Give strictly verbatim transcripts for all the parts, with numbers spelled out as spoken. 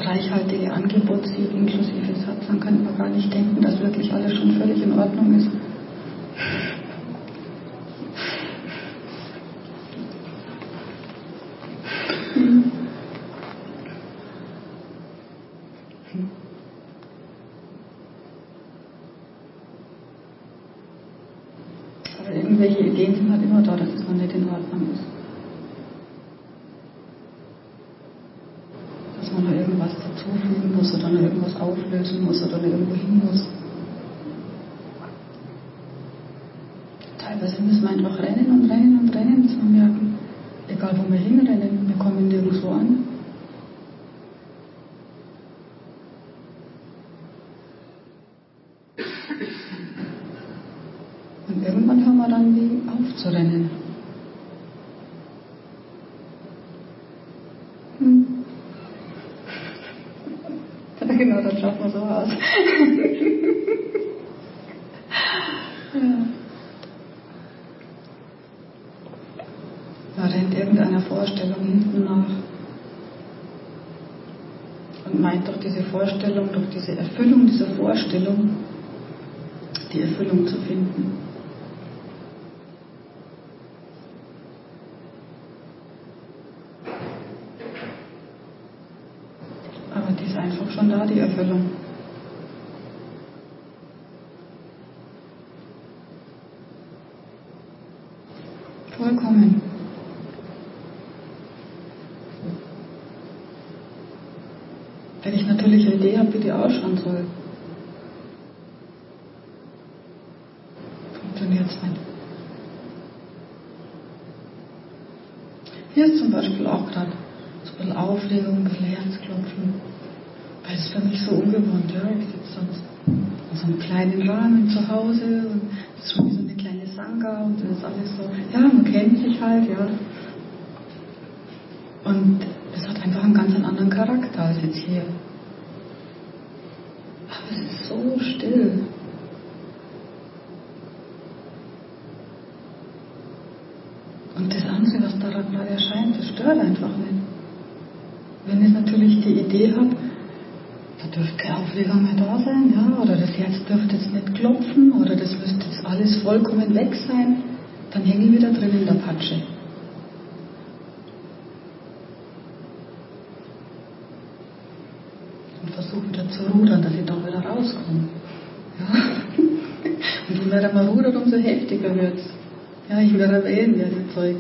reichhaltige Angebot sieht, inklusive Satz, dann kann man gar nicht denken, dass wirklich alles schon völlig in Ordnung ist. Aber irgendwelche Ideen sind halt immer da, dass es noch nicht in Ordnung ist. Dass man noch irgendwas dazufügen muss oder noch irgendwas auflösen muss oder noch irgendwo hin muss. Teilweise müssen wir einfach rennen und rennen und rennen, bis wir merken, egal wo wir hinrennen, wir kommen nirgendwo an. Und irgendwann hören wir dann wie auf zu rennen. Hm. Ja, genau, dann schaut man so aus. Ja. Da rennt irgendeiner Vorstellung hinten nach und meint durch diese Vorstellung, durch diese Erfüllung dieser Vorstellung, die Erfüllung zu finden. Aber die ist einfach schon da, die Erfüllung. Vollkommen. Wenn ich natürlich eine Idee habe, wie die ausschauen soll, funktioniert es nicht. Hier ist zum Beispiel auch gerade so ein bisschen Aufregung, ein bisschen Herzklopfen, weil es für mich so ungewohnt, ja, ich sitze sonst in so einem kleinen Rahmen zu Hause und es ist schon wie so eine kleine Sangha und das ist alles so, ja, man kennt sich halt, ja. Und es hat einfach einen ganz anderen Charakter als jetzt hier. Aber es ist so still. Und das andere, was daran da erscheint, das stört einfach nicht. Wenn ich natürlich die Idee habe, da dürfte keine Aufregung mehr da sein, ja, oder das Herz dürfte jetzt nicht klopfen, oder das müsste jetzt alles vollkommen weg sein, dann hänge ich wieder drin in der Patsche. Und versuche wieder zu rudern, dass ich da wieder rauskomme. Ja? Und je mehr man rudert, umso heftiger wird es. Ja, ich werde erwähnen, ja, das Zeug.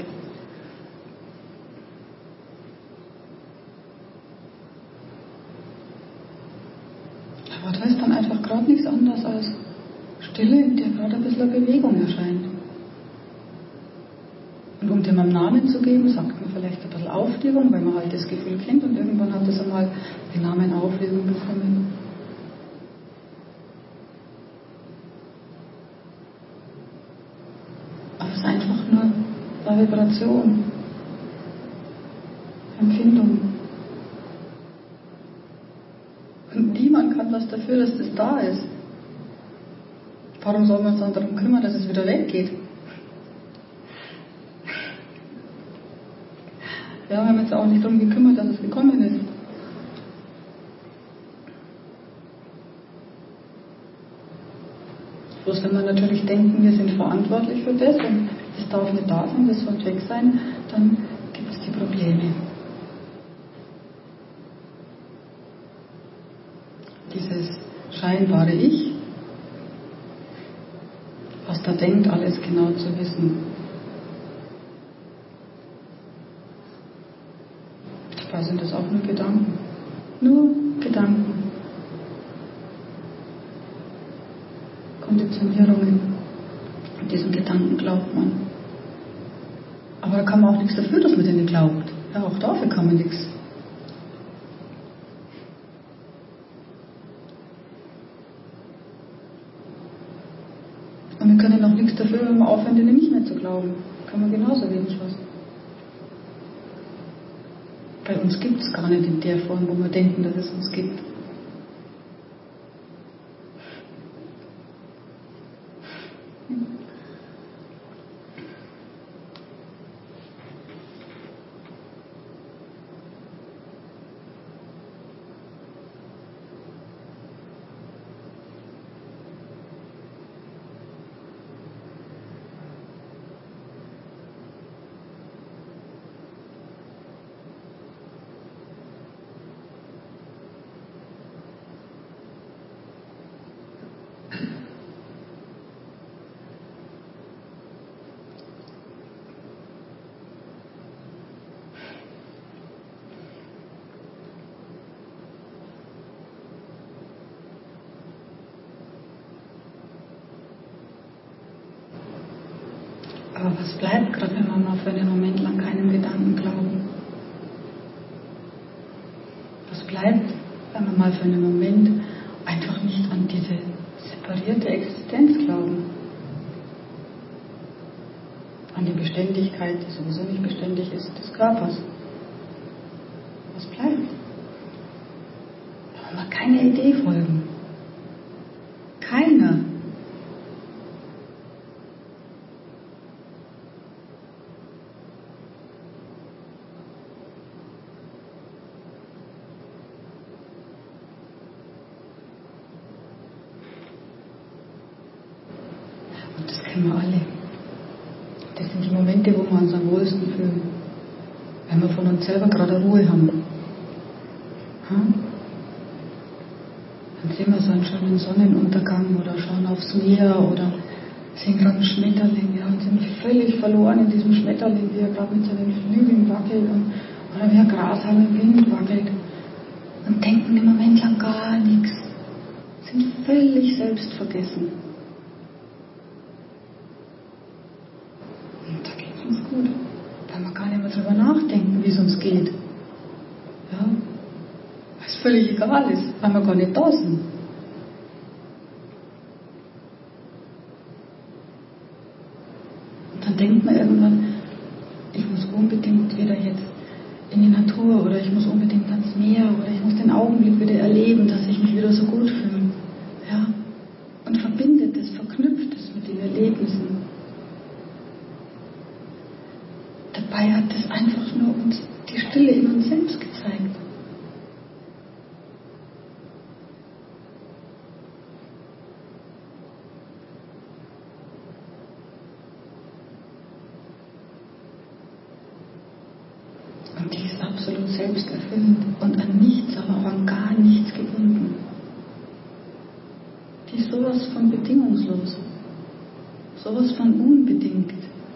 Aber da ist dann einfach gerade nichts anderes als Stille, in der gerade ein bisschen Bewegung erscheint. Und um dem einen Namen zu geben, sagt man vielleicht ein bisschen Aufregung, weil man halt das Gefühl kennt und irgendwann hat es einmal den Namen Aufregung bekommen. Aber es ist einfach nur eine Vibration, Empfindung. Und niemand kann was dafür, dass das da ist. Warum sollen wir uns dann darum kümmern, dass es wieder weggeht? Ja, wir haben uns auch nicht darum gekümmert, dass es gekommen ist. Bloß wenn wir natürlich denken, wir sind verantwortlich für das und das darf nicht da sein, das soll weg sein, dann gibt es die Probleme. Dieses scheinbare Ich, was da denkt, alles genau zu wissen. Dabei sind das auch nur Gedanken. Nur Gedanken. Konditionierungen. Und diesen Gedanken glaubt man. Aber da kann man auch nichts dafür, dass man denen glaubt. Ja, auch dafür kann man nichts. Und wir können auch nichts dafür, wenn wir aufhören, denen nicht mehr zu glauben. Kann man genauso wenig was. Bei uns gibt es gar nicht in der Form, wo wir denken, dass es uns gibt. Aber was bleibt gerade, wenn wir mal für einen Moment lang keinen Gedanken glauben? Was bleibt, wenn wir mal für einen Moment einfach nicht an diese separierte Existenz glauben? An die Beständigkeit, die sowieso nicht beständig ist, des Körpers. Was bleibt? Wenn wir keine Idee folgen. Keine. Und das kennen wir alle. Das sind die Momente, wo wir uns am wohlsten fühlen. Wenn wir von uns selber gerade Ruhe haben. Hm? Dann sehen wir so einen schönen Sonnenuntergang oder schauen aufs Meer oder sehen gerade einen Schmetterling, ja, und sind völlig verloren in diesem Schmetterling, wie er gerade mit seinen Flügeln wackelt und, oder wie er Grashalm im Wind wackelt und denken im Moment lang gar nichts. Sind völlig selbstvergessen. Und da geht es uns gut, weil wir gar nicht mehr drüber nachdenken, wie es uns geht. Ja, weil es völlig egal ist, weil wir gar nicht da sind. Und dann denkt man irgendwann, ich muss unbedingt wieder jetzt in die Natur oder ich muss unbedingt ans Meer oder ich muss den Augenblick wieder erleben, dass ich mich wieder so gut fühle. Ja? Und verbindet es, verknüpft es mit den Erlebnissen. Dabei hat es einfach nur uns die Stille in uns selbst gezeigt. Und die ist absolut selbsterfüllend und an nichts, aber auch an gar nichts gebunden. Die ist sowas von bedingungslos, sowas von unbedingt.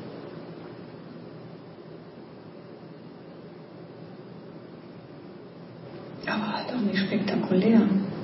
Aber halt auch nicht spektakulär.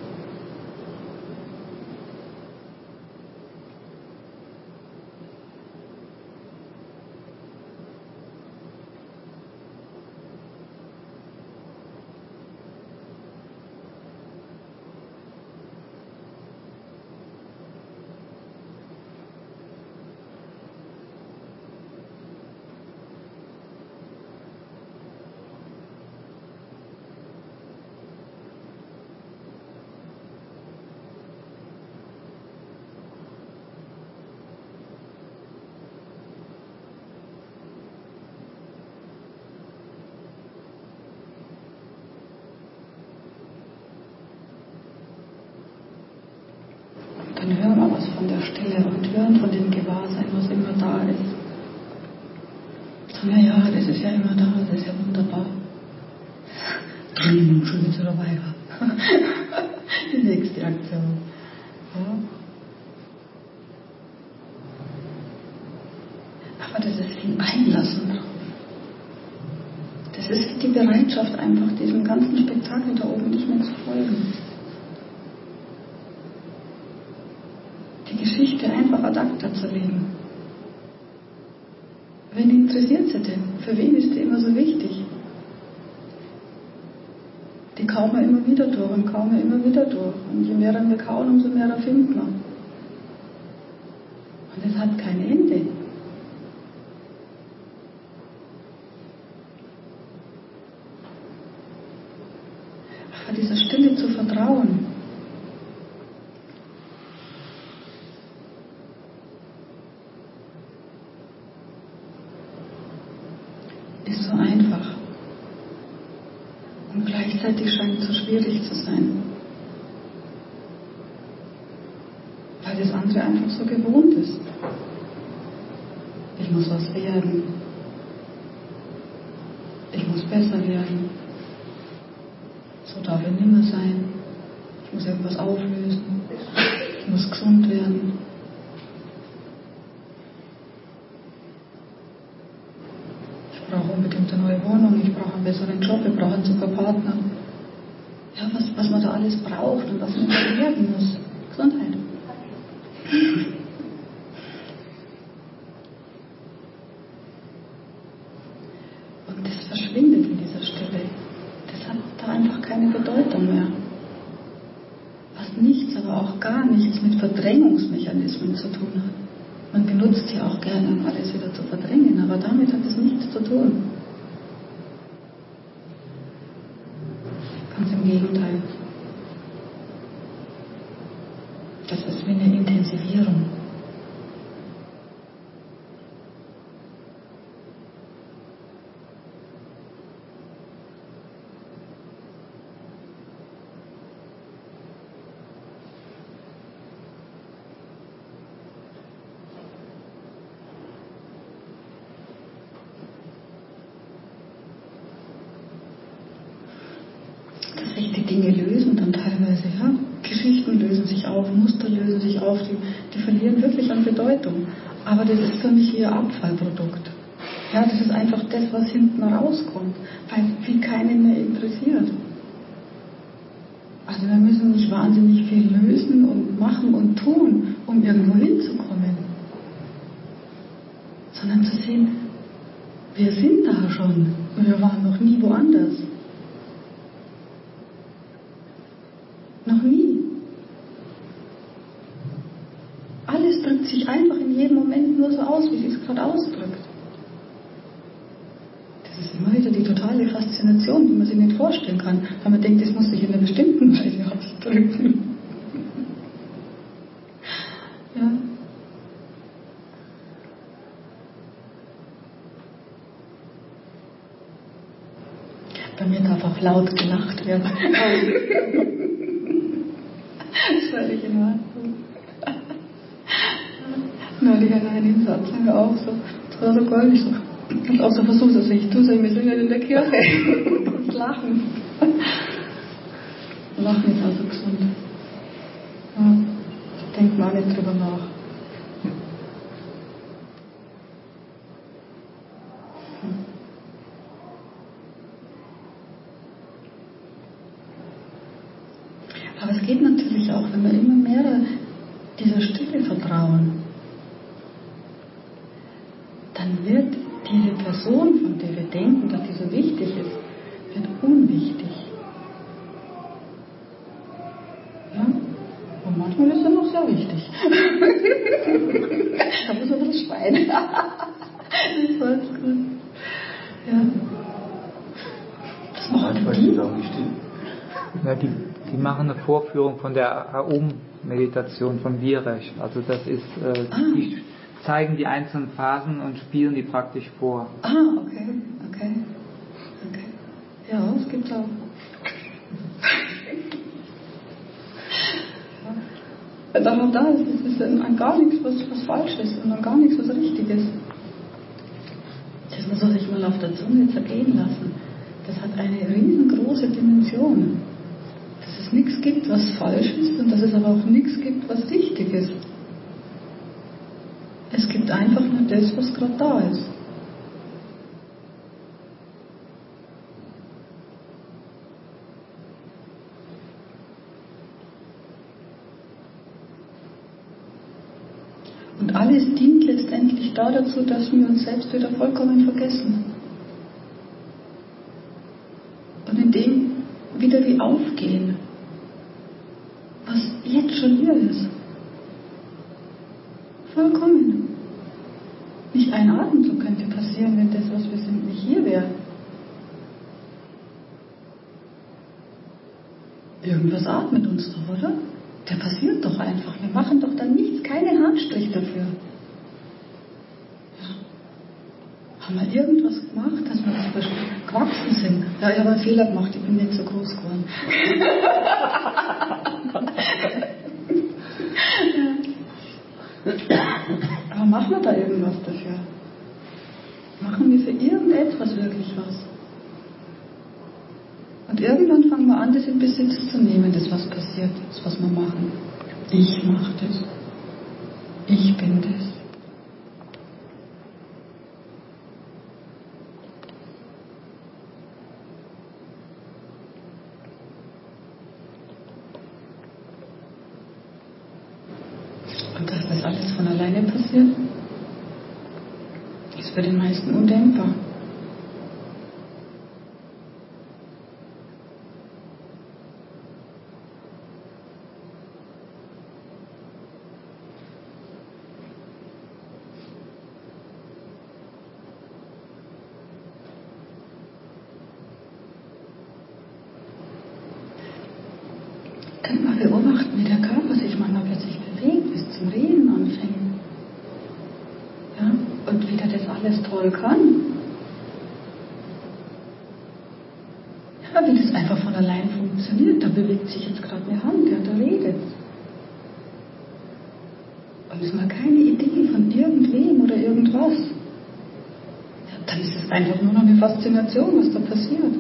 Dann hören wir was von der Stille und hören von dem Gewahrsein, was immer da ist. Sagen wir, ja, das ist ja immer da, das ist ja wunderbar. Hm, schon wieder dabei. Die nächste Aktion. Ja. Aber das ist wie ein Einlassen drauf. Das ist wie die Bereitschaft, einfach diesem ganzen Spektakel da oben nicht mehr zu folgen. Die Geschichte einfach ad acta zu legen. Wen interessiert sie denn? Für wen ist die immer so wichtig? Die kauen wir immer wieder durch und kauen wir immer wieder durch. Und je mehr wir kauen, umso mehr finden wir. Und es hat kein Ende. Aber dieser Stille zu vertrauen, ist so einfach. Und gleichzeitig scheint es so schwierig zu sein. Weil das andere einfach so gewohnt ist. Ich muss was werden. Ich muss besser werden. So darf ich nicht mehr sein. Ich muss irgendwas auflösen. Ich muss gesund werden. Ich brauche unbedingt eine neue Wohnung, ich brauche einen besseren Job, ich brauche einen super Partner. Ja, was, was man da alles braucht und was man da werden muss. Gesundheit. nichts, aber auch gar nichts mit Verdrängungsmechanismen zu tun hat. Man benutzt sie auch gerne, um alles wieder zu verdrängen, aber damit hat es nichts zu tun. Ganz im Gegenteil. Das ist wie eine Intensivierung. Dass sich die Dinge lösen dann teilweise, ja. Geschichten lösen sich auf, Muster lösen sich auf, die, die verlieren wirklich an Bedeutung. Aber das ist für mich eher Abfallprodukt. Ja, das ist einfach das, was hinten rauskommt, weil wie keinen mehr interessiert. Also wir müssen nicht wahnsinnig viel lösen und machen und tun, um irgendwo hinzukommen. Sondern zu sehen, wir sind da schon und wir waren noch nie woanders. Noch nie. Alles drückt sich einfach in jedem Moment nur so aus, wie es sich gerade ausdrückt. Das ist immer wieder die totale Faszination, die man sich nicht vorstellen kann, weil man denkt, das muss sich in einer bestimmten Weise ausdrücken. Ja. Bei mir darf auch laut gelacht werden. Das ist völlig in Ordnung. Neulich an einem Satz haben wir auch so, das war so goldig, so, und auch so versucht, also ich tue es, wir sind ja in der Kirche. Das Lachen. Lachen ist also gesund. Ja, denkt man auch nicht drüber nach. Aber es geht natürlich auch, wenn wir immer mehr dieser Stille vertrauen, dann wird diese Person, von der wir denken, dass die so wichtig ist, wird unwichtig. Ja? Und manchmal ist er noch sehr wichtig. Da muss man ein bisschen schweinen. Das war jetzt gut. Ja. Das machen manchmal die. ist es auch nicht still. Ja, die, die machen eine Vorführung von der Aum-Meditation von Virech. Also das ist, äh, Ah. die zeigen die einzelnen Phasen und spielen die praktisch vor. Ah, okay, okay, okay. Ja, es gibt auch. Ja. Dann auch da ist es ist an gar nichts, was, was falsch ist und an gar nichts, was richtig ist. Das muss man sich mal auf der Zunge zergehen lassen. Das hat eine riesengroße Dimension. Dass es nichts gibt, was falsch ist und dass es aber auch nichts gibt, was richtig ist. Es gibt einfach nur das, was gerade da ist. Und alles dient letztendlich da dazu, dass wir uns selbst wieder vollkommen vergessen. Und in dem wieder wie aufgehen, was jetzt schon hier ist. Vollkommen. Nicht ein Atemzug könnte passieren, wenn das, was wir sind, nicht hier wäre. Irgendwas atmet uns doch, oder? Der passiert doch einfach. Wir machen doch dann nichts, keinen Handstrich dafür. Ja. Haben wir irgendwas gemacht, dass wir zum Beispiel gewachsen sind? Ja, ich habe einen Fehler gemacht, ich bin nicht so groß geworden. Aber machen wir da irgendwas dafür? Machen wir für irgendetwas wirklich was? Und irgendwann fangen wir an, das in Besitz zu nehmen, das was passiert, das was wir machen. Ich mache das. Ich bin das. Und dass das alles von alleine passiert, ist für den meisten undenkbar. beobachten, wie der Körper sich manchmal plötzlich bewegt, bis zum Reden anfängt. Ja? Und wie der das alles toll kann. Ja, wie das einfach von allein funktioniert. Da bewegt sich jetzt gerade eine Hand, ja, da redet. Und es ist mal keine Idee von irgendwem oder irgendwas. Ja, dann ist es einfach nur noch eine Faszination, was da passiert.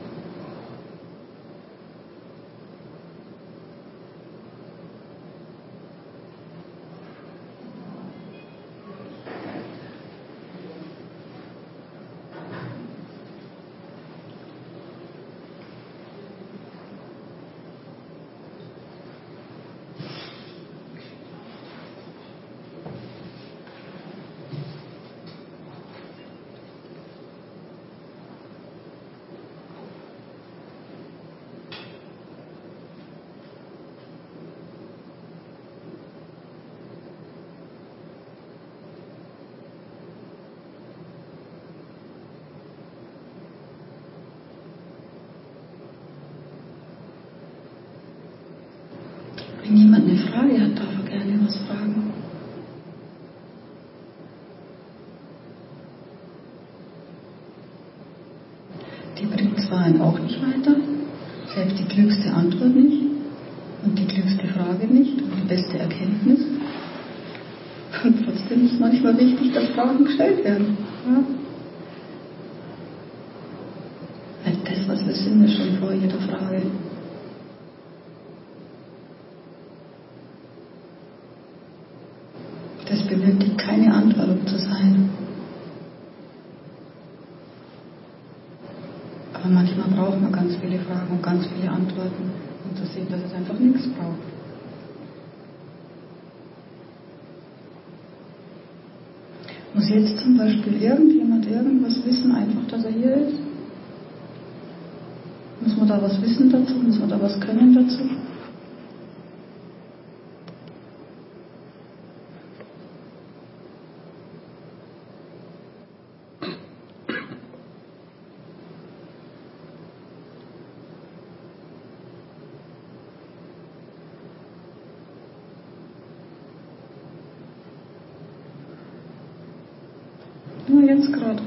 Wenn jemand eine Frage hat, darf er gerne was fragen. Die bringt zwar einen auch nicht weiter, selbst die klügste Antwort nicht und die klügste Frage nicht und die beste Erkenntnis. Und trotzdem ist manchmal wichtig, dass Fragen gestellt werden. Ja? Weil das, was wir sind, ist schon vor jeder Frage. Das benötigt keine Antwort, um zu sein. Aber manchmal braucht man ganz viele Fragen und ganz viele Antworten, um zu sehen, dass es einfach nichts braucht. Muss jetzt zum Beispiel irgendjemand irgendwas wissen, einfach, dass er hier ist? Muss man da was wissen dazu? Muss man da was können dazu? Nur jetzt gerade.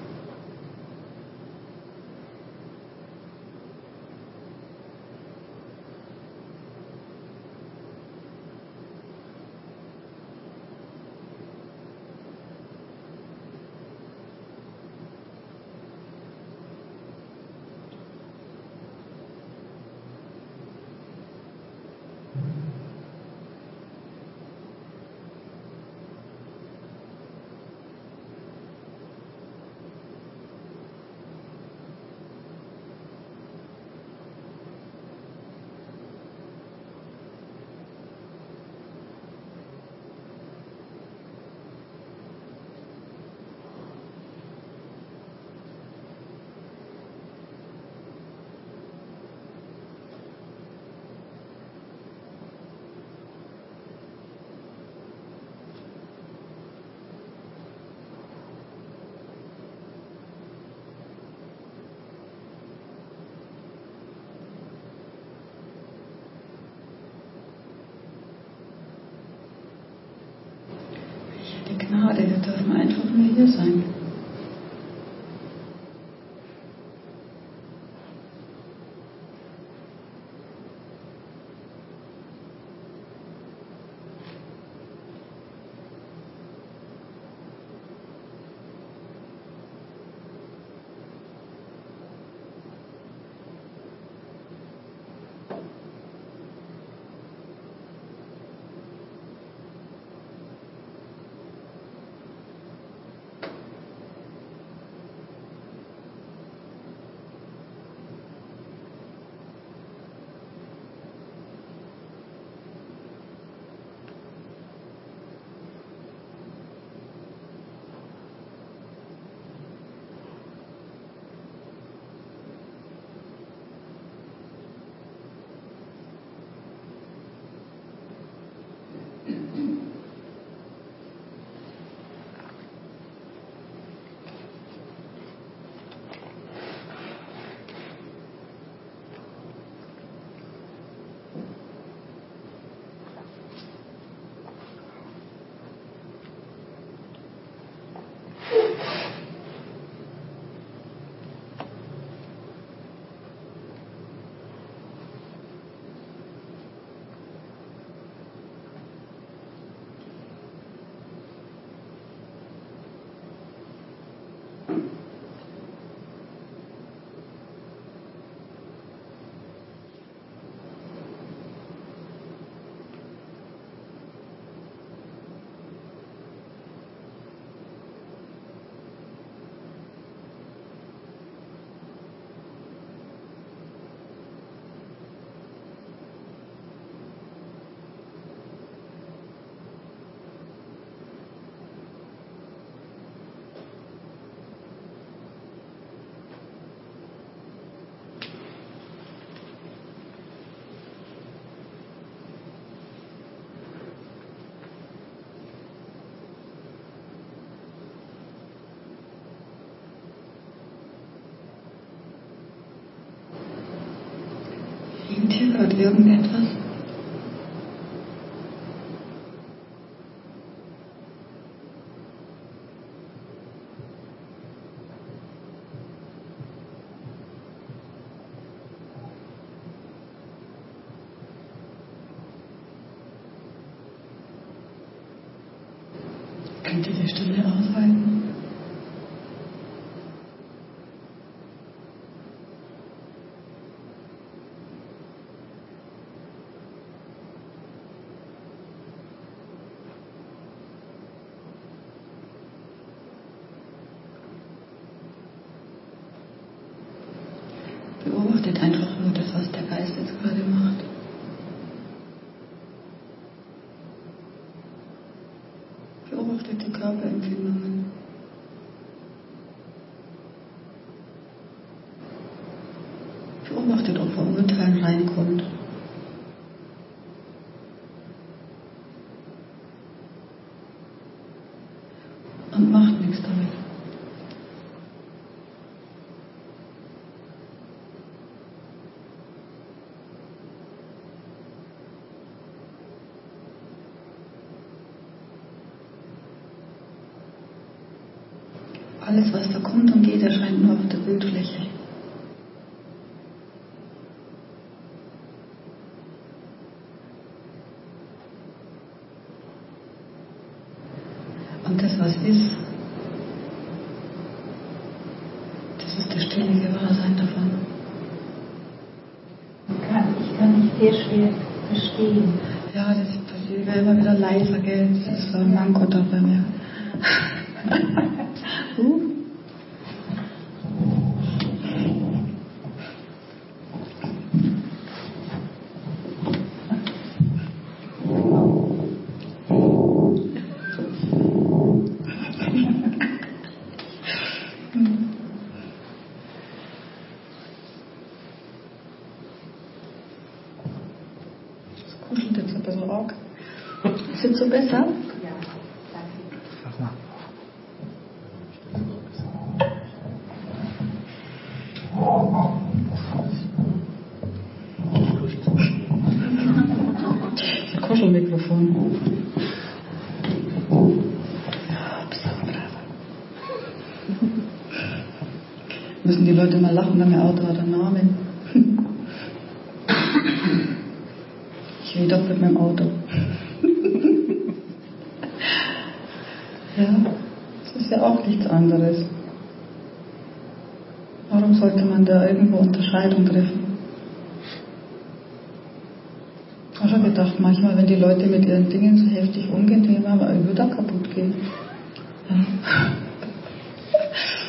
Die Gnade, wir dürfen einfach nur hier sein. gerade irgendetwas? Könnt ihr die Stille aushalten? Beobachtet einfach nur das, was der Geist jetzt gerade macht. Beobachtet die Körperempfindungen. Beobachtet, ob Verurteilen reinkommt. Und macht nichts damit. Alles, was da kommt und geht, erscheint nur auf der Bildfläche. Und das, was ist, das ist das stille Gewahrsein davon. Ich kann, ich kann nicht sehr schwer verstehen. Ja, das passiert immer wieder leiser, gell? Das ist so ein Manko da bei mir. uh. Das kuschelt jetzt ein bisschen arg. Ist jetzt so besser? Ja, danke. Sag mal. Ein Kuschelmikrofon. Müssen die Leute mal lachen, wenn mein Auto hat einen Namen. Ich rede doch mit meinem Auto. Ja, das ist ja auch nichts anderes. Warum sollte man da irgendwo Unterscheidung treffen? Ich habe schon gedacht, manchmal, wenn die Leute mit ihren Dingen so heftig umgehen, denke ich mir, aber ich würde da kaputt gehen. Ja.